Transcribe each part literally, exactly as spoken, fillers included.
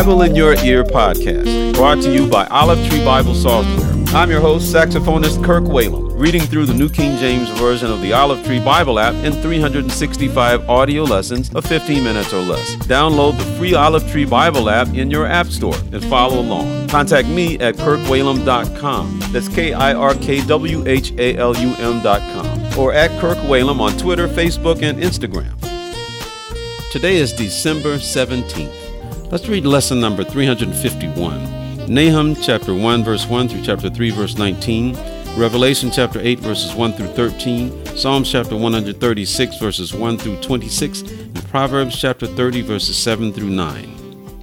Bible in Your Ear podcast, brought to you by Olive Tree Bible Software. I'm your host, saxophonist Kirk Whalum, reading through the New King James Version of the Olive Tree Bible app in three hundred sixty-five audio lessons of fifteen minutes or less. Download the free Olive Tree Bible app in your app store and follow along. Contact me at kirk whalum dot com. That's K I R K W H A L U M dot com. Or at Kirk Whalum on Twitter, Facebook, and Instagram. Today is December seventeenth. Let's read lesson number three hundred fifty-one. Nahum chapter one, verse one through chapter three, verse nineteen. Revelation chapter eight, verses one through thirteen. Psalms chapter one hundred thirty-six, verses one through twenty-six. And Proverbs chapter thirty, verses seven through nine.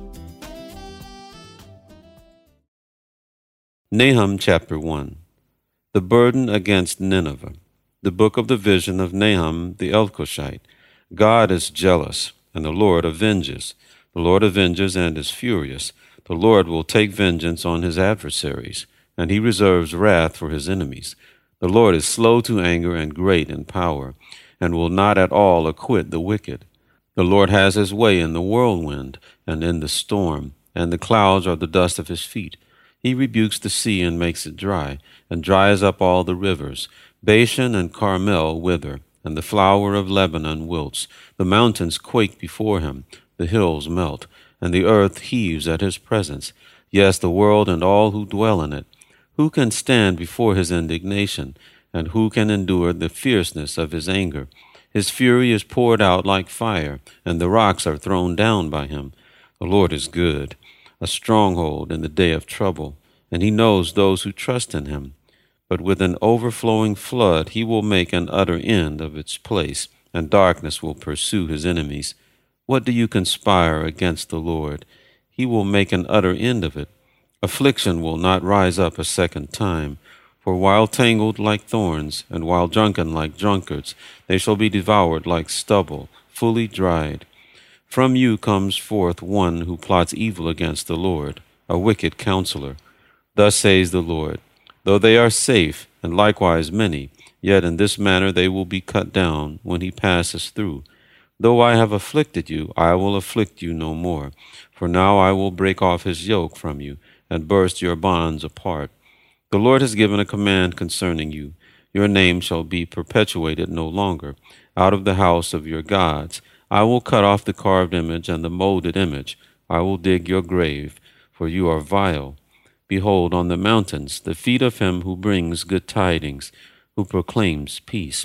Nahum chapter one. The burden against Nineveh. The book of the vision of Nahum the Elkoshite. God is jealous, and the Lord avenges. The Lord avenges and is furious. The Lord will take vengeance on his adversaries, and he reserves wrath for his enemies. The Lord is slow to anger and great in power, and will not at all acquit the wicked. The Lord has his way in the whirlwind and in the storm, and the clouds are the dust of his feet. He rebukes the sea and makes it dry, and dries up all the rivers. Bashan and Carmel wither, and the flower of Lebanon wilts. The mountains quake before him, the hills melt, and the earth heaves at his presence. Yes, the world and all who dwell in it. Who can stand before his indignation, and who can endure the fierceness of his anger? His fury is poured out like fire, and the rocks are thrown down by him. The Lord is good, a stronghold in the day of trouble, and he knows those who trust in him. But with an overflowing flood he will make an utter end of its place, and darkness will pursue his enemies. What do you conspire against the Lord? He will make an utter end of it. Affliction will not rise up a second time. For while tangled like thorns, and while drunken like drunkards, they shall be devoured like stubble, fully dried. From you comes forth one who plots evil against the Lord, a wicked counselor. Thus says the Lord, though they are safe, and likewise many, yet in this manner they will be cut down when he passes through. Though I have afflicted you, I will afflict you no more. For now I will break off his yoke from you, and burst your bonds apart. The Lord has given a command concerning you. Your name shall be perpetuated no longer. Out of the house of your gods I will cut off the carved image and the molded image. I will dig your grave, for you are vile. Behold, on the mountains, the feet of him who brings good tidings, who proclaims peace.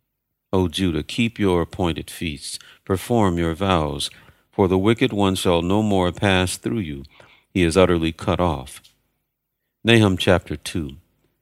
O Judah, keep your appointed feasts, perform your vows, for the wicked one shall no more pass through you. He is utterly cut off. Nahum chapter two.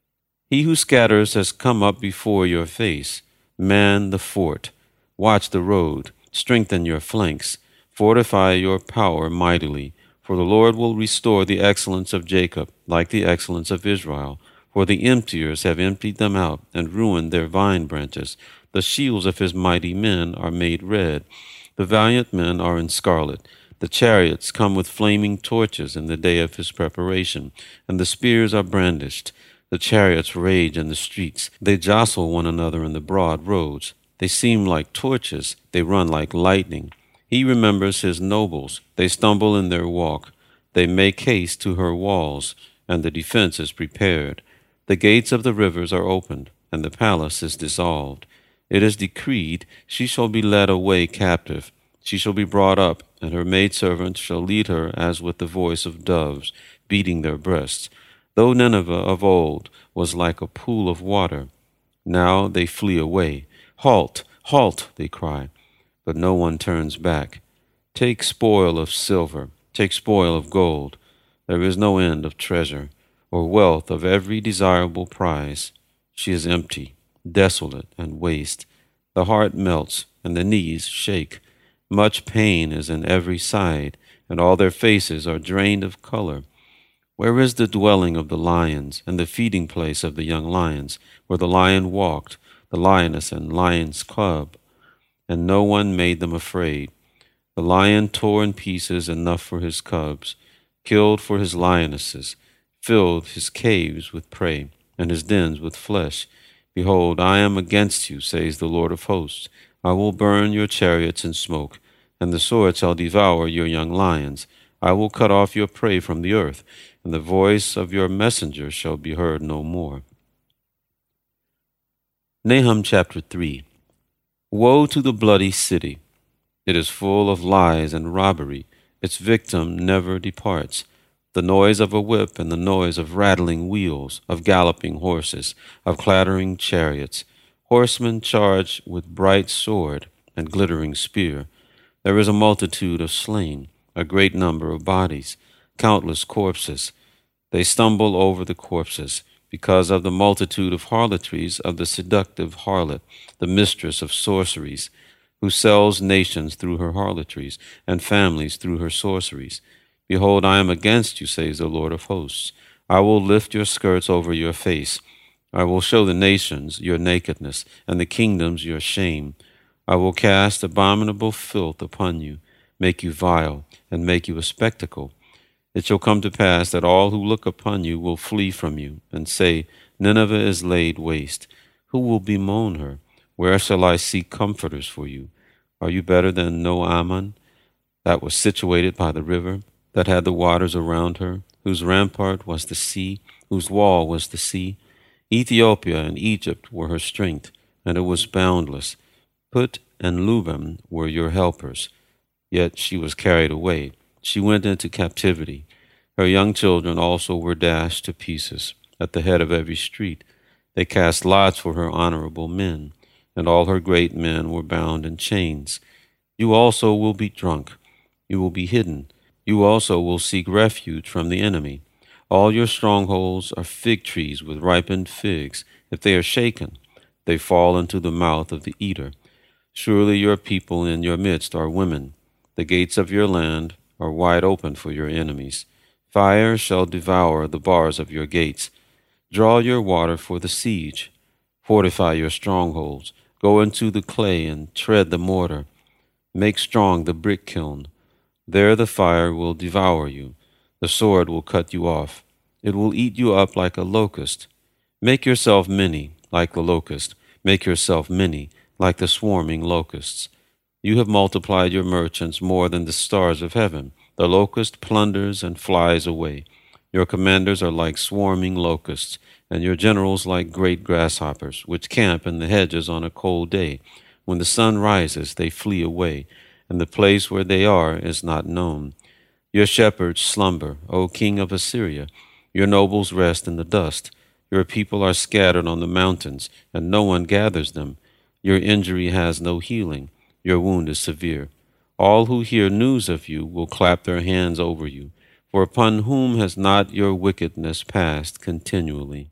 He who scatters has come up before your face. Man the fort, watch the road, strengthen your flanks, fortify your power mightily. For the Lord will restore the excellence of Jacob, like the excellence of Israel. For the emptiers have emptied them out, and ruined their vine branches. The shields of his mighty men are made red. The valiant men are in scarlet. The chariots come with flaming torches in the day of his preparation, and the spears are brandished. The chariots rage in the streets. They jostle one another in the broad roads. They seem like torches. They run like lightning. He remembers his nobles. They stumble in their walk. They make haste to her walls, and the defense is prepared. The gates of the rivers are opened, and the palace is dissolved. It is decreed, she shall be led away captive. She shall be brought up, and her maidservants shall lead her as with the voice of doves, beating their breasts. Though Nineveh of old was like a pool of water, now they flee away. Halt, halt, they cry, but no one turns back. Take spoil of silver, take spoil of gold. There is no end of treasure, or wealth of every desirable prize. She is empty, desolate, and waste. The heart melts, and the knees shake. Much pain is in every side, and all their faces are drained of color. Where is the dwelling of the lions, and the feeding place of the young lions, where the lion walked, the lioness and lion's cub? And no one made them afraid. The lion tore in pieces enough for his cubs, killed for his lionesses, filled his caves with prey, and his dens with flesh. Behold, I am against you, says the Lord of hosts. I will burn your chariots in smoke, and the sword shall devour your young lions. I will cut off your prey from the earth, and the voice of your messengers shall be heard no more. Nahum chapter three. Woe to the bloody city! It is full of lies and robbery. Its victim never departs. The noise of a whip and the noise of rattling wheels, of galloping horses, of clattering chariots. Horsemen charge with bright sword and glittering spear. There is a multitude of slain, a great number of bodies, countless corpses. They stumble over the corpses because of the multitude of harlotries of the seductive harlot, the mistress of sorceries, who sells nations through her harlotries and families through her sorceries. Behold, I am against you, says the Lord of hosts. I will lift your skirts over your face. I will show the nations your nakedness, and the kingdoms your shame. I will cast abominable filth upon you, make you vile, and make you a spectacle. It shall come to pass that all who look upon you will flee from you, and say, Nineveh is laid waste. Who will bemoan her? Where shall I seek comforters for you? Are you better than Noaman, that was situated by the river, that had the waters around her, whose rampart was the sea, whose wall was the sea? Ethiopia and Egypt were her strength, and it was boundless. Put and Lubim were your helpers. Yet she was carried away. She went into captivity. Her young children also were dashed to pieces at the head of every street. They cast lots for her honorable men, and all her great men were bound in chains. You also will be drunk. You will be hidden. You also will seek refuge from the enemy. All your strongholds are fig trees with ripened figs. If they are shaken, they fall into the mouth of the eater. Surely your people in your midst are women. The gates of your land are wide open for your enemies. Fire shall devour the bars of your gates. Draw your water for the siege. Fortify your strongholds. Go into the clay and tread the mortar. Make strong the brick kiln. There the fire will devour you. The sword will cut you off. It will eat you up like a locust. Make yourself many, like the locust. Make yourself many, like the swarming locusts. You have multiplied your merchants more than the stars of heaven. The locust plunders and flies away. Your commanders are like swarming locusts, and your generals like great grasshoppers, which camp in the hedges on a cold day. When the sun rises, they flee away, and the place where they are is not known. Your shepherds slumber, O king of Assyria. Your nobles rest in the dust. Your people are scattered on the mountains, and no one gathers them. Your injury has no healing. Your wound is severe. All who hear news of you will clap their hands over you. For upon whom has not your wickedness passed continually?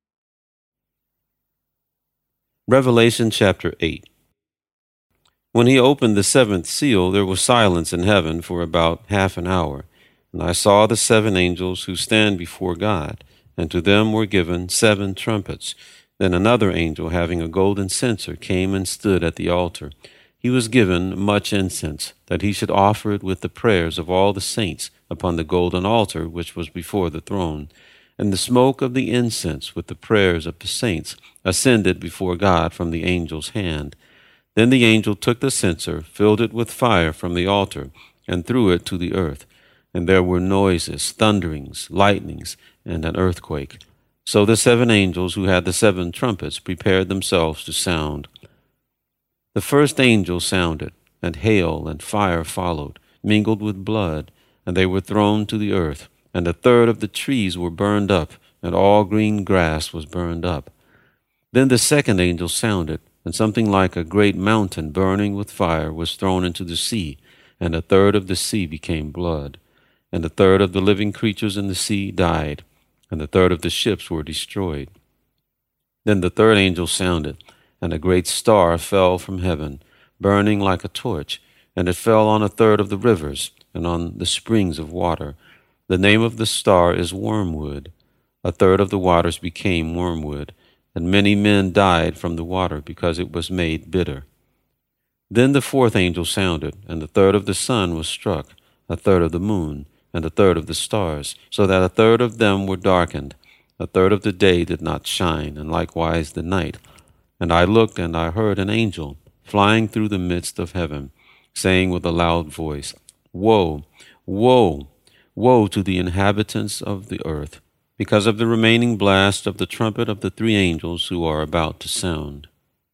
Revelation chapter eight. When he opened the seventh seal, there was silence in heaven for about half an hour. And I saw the seven angels who stand before God, and to them were given seven trumpets. Then another angel, having a golden censer, came and stood at the altar. He was given much incense, that he should offer it with the prayers of all the saints upon the golden altar which was before the throne. And the smoke of the incense with the prayers of the saints ascended before God from the angel's hand. Then the angel took the censer, filled it with fire from the altar, and threw it to the earth. And there were noises, thunderings, lightnings, and an earthquake. So the seven angels who had the seven trumpets prepared themselves to sound. The first angel sounded, and hail and fire followed, mingled with blood, and they were thrown to the earth. And a third of the trees were burned up, and all green grass was burned up. Then the second angel sounded, and something like a great mountain burning with fire was thrown into the sea, and a third of the sea became blood. And a third of the living creatures in the sea died, and a third of the ships were destroyed. Then the third angel sounded, and a great star fell from heaven, burning like a torch, and it fell on a third of the rivers and on the springs of water. The name of the star is Wormwood. A third of the waters became wormwood, and many men died from the water because it was made bitter. Then the fourth angel sounded, and a third of the sun was struck, a third of the moon, and a third of the stars, so that a third of them were darkened. A third of the day did not shine, and likewise the night. And I looked, and I heard an angel flying through the midst of heaven, saying with a loud voice, Woe, woe, Woe to the inhabitants of the earth, because of the remaining blast of the trumpet of the three angels who are about to sound.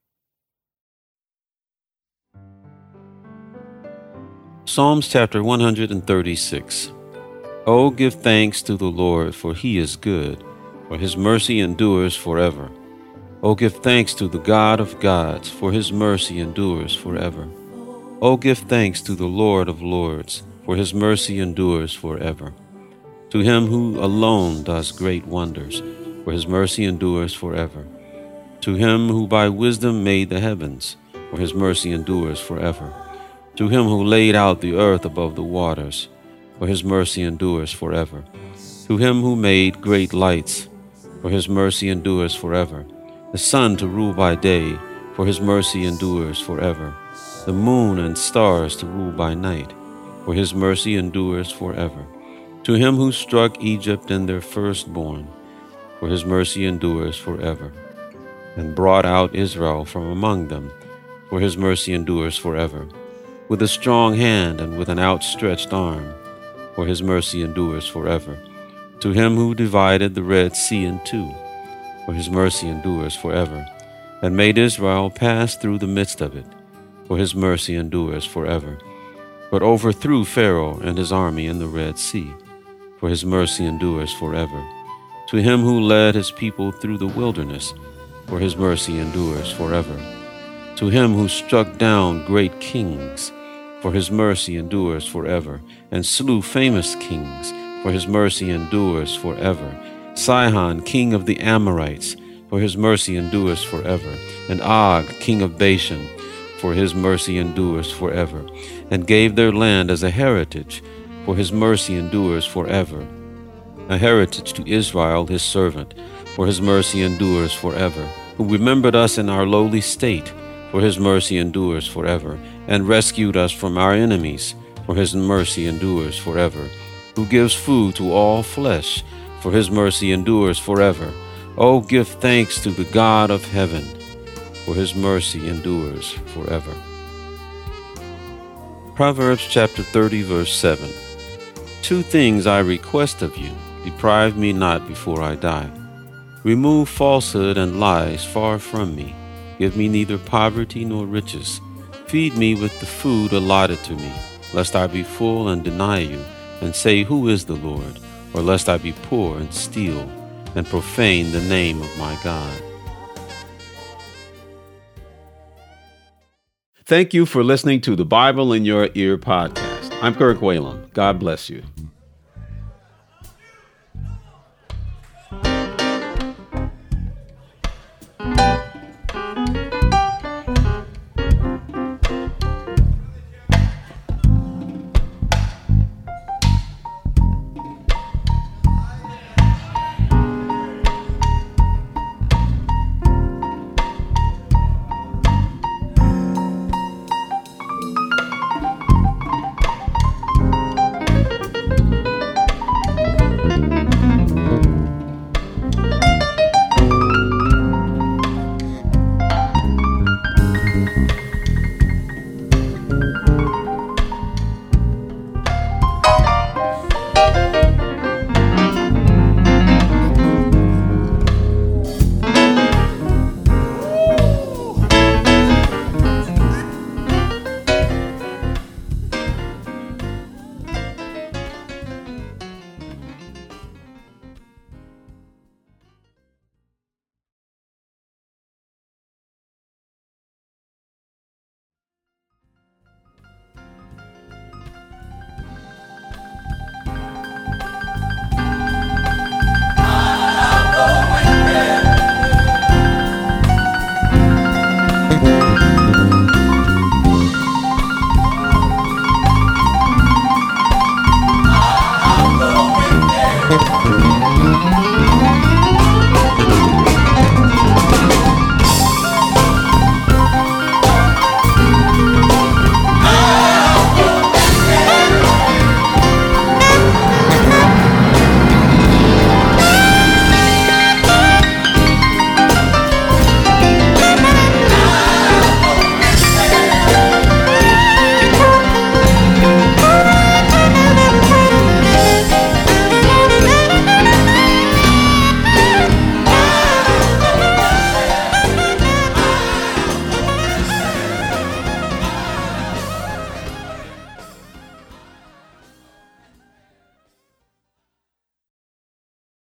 Psalms chapter one hundred thirty-six. O give thanks to the Lord, for he is good, for his mercy endures forever. O give thanks to the God of gods, for his mercy endures forever. O give thanks to the Lord of lords, for his mercy endures forever. To him who alone does great wonders, for his mercy endures forever. To him who by wisdom made the heavens, for his mercy endures forever. To him who laid out the earth above the waters, for his mercy endures forever. To him who made great lights, for his mercy endures forever. The sun to rule by day, for his mercy endures forever. The moon and stars to rule by night, for his mercy endures forever. To him who struck Egypt in their firstborn, for his mercy endures forever. And brought out Israel from among them, for his mercy endures forever. With a strong hand and with an outstretched arm, for his mercy endures forever. To him who divided the Red Sea in two, for his mercy endures forever, and made Israel pass through the midst of it, for his mercy endures forever, but overthrew Pharaoh and his army in the Red Sea, for his mercy endures forever. To him who led his people through the wilderness, for his mercy endures forever. To him who struck down great kings, for his mercy endures forever, and slew famous kings, for his mercy endures forever. Sihon, king of the Amorites, for his mercy endures forever, and Og, king of Bashan, for his mercy endures forever, and gave their land as a heritage, for his mercy endures forever. A heritage to Israel his servant, for his mercy endures forever, who remembered us in our lowly state, for his mercy endures forever, and rescued us from our enemies, for his mercy endures forever, who gives food to all flesh, for his mercy endures forever. O give thanks to the God of heaven, for his mercy endures forever. Proverbs chapter thirty, verse seven. Two things I request of you, deprive me not before I die. Remove falsehood and lies far from me. Give me neither poverty nor riches. Feed me with the food allotted to me, lest I be full and deny you, and say, Who is the Lord? Or lest I be poor and steal, and profane the name of my God. Thank you for listening to the Bible in Your Ear podcast. I'm Kirk Whalum. God bless you.